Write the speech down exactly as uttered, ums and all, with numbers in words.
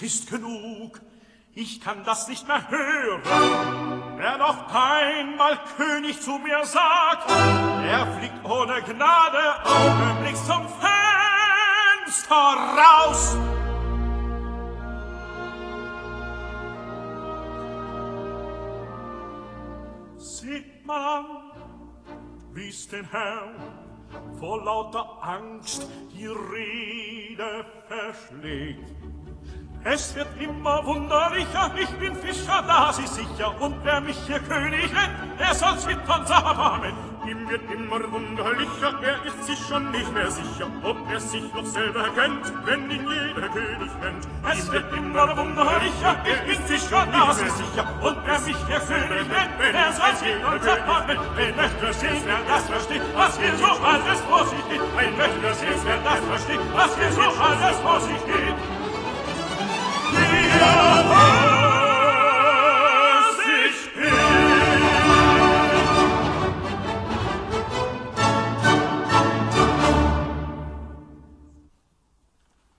ist genug, ich kann das nicht mehr hören. Wer noch einmal König zu mir sagt, er fliegt ohne Gnade augenblicks zum Fenster raus. Sieht man an, wie's den Herrn vor lauter Angst die Rede verschlägt. Es wird immer wunderlicher, ich bin Fischer, das ist sicher, und wer mich hier König nennt, der soll zittern, Amen. Ihm wird immer wunderlicher, er ist sich schon nicht mehr sicher, ob er sich noch selber kennt, wenn ihn jeder König nennt. Es wird immer wunderlicher, ich bin Fischer, das ist sicher, und wer mich hier König nennt, der soll zittern, Amen. Wenn er versteht, wer das versteht, was hier so alles vor sich geht,